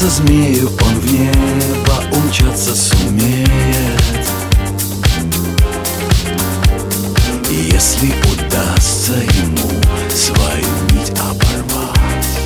Кажется, змею он в небо умчаться сумеет. И если удастся ему свою нить оборвать,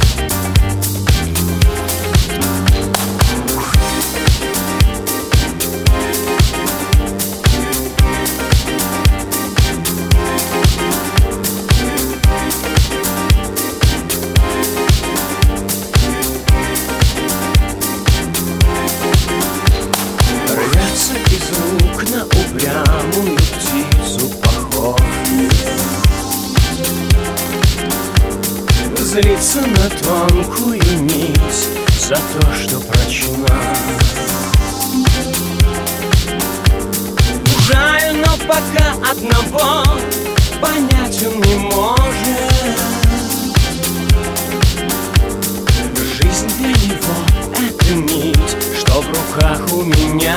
рвется из рук на упрямую птицу похож, злится на тонкую нить за то, что прочна. Жаю, но пока одного понять он не может. Жизнь для него — это нить, что в руках у меня.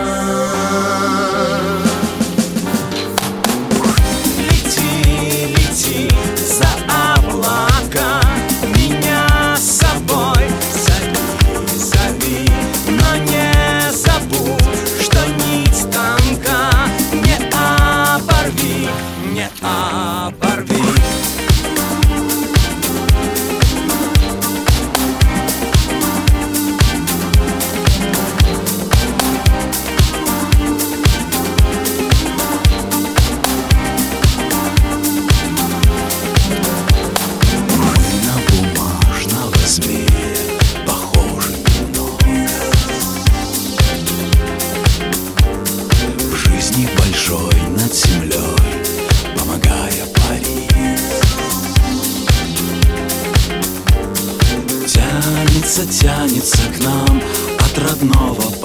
Лети, лети за облака, меня с собой зови, зови, но не забудь, что нить тонка. Не оборви, не оборви. Большой над землей, помогая парить, тянется, тянется к нам от родного